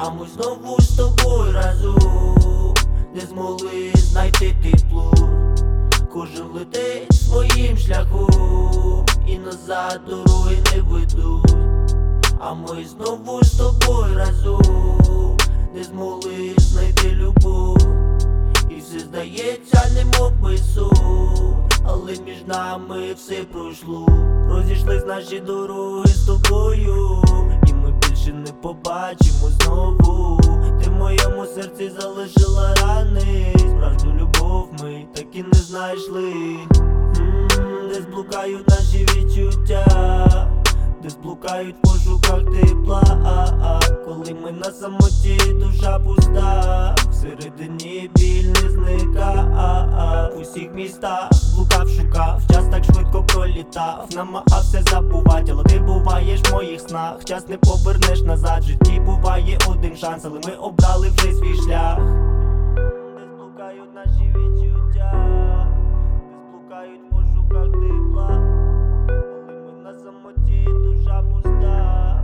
А ми знову з тобою разом не змогли знайти тепло. Кожен летить своїм шляхом і назад дороги не ведуть. А ми знову з тобою разом не змогли знайти любов. І все здається, немов би сон, але між нами все пройшло. Розійшлись наші дороги з тобою, і ми більше не побачимо знову. Ти в моєму серці залишила рани, справжню любов ми так і не знайшли. Десь блукають наші відчуття, десь блукають в пошуках тепла. Коли ми на самоті, душа пуста, всередині біль не зника. В усіх містах блукав, шукав, час так швидко пролітав. Намагався забувати, але ти буваєш в моїх снах. Час не повернеш назад, в житті буває один шанс, але ми обрали вже свій шлях. Десь блукають наші відчуття, десь блукають в пошуках тепла. Коли ми на самоті, душа пуста.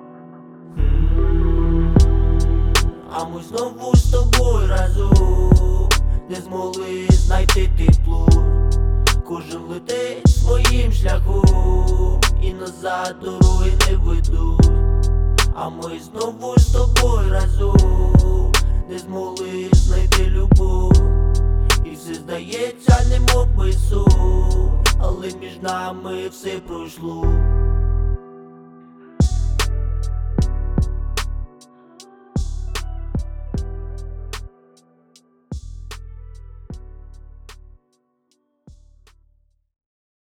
А ми знову з тобою разом не змогли знайти тепло. Кожен летить своїм шляхом і назад дороги не ведуть. А ми знову з тобою разом не змогли знайти любов. І все здається, немов би сон, але між нами все пройшло.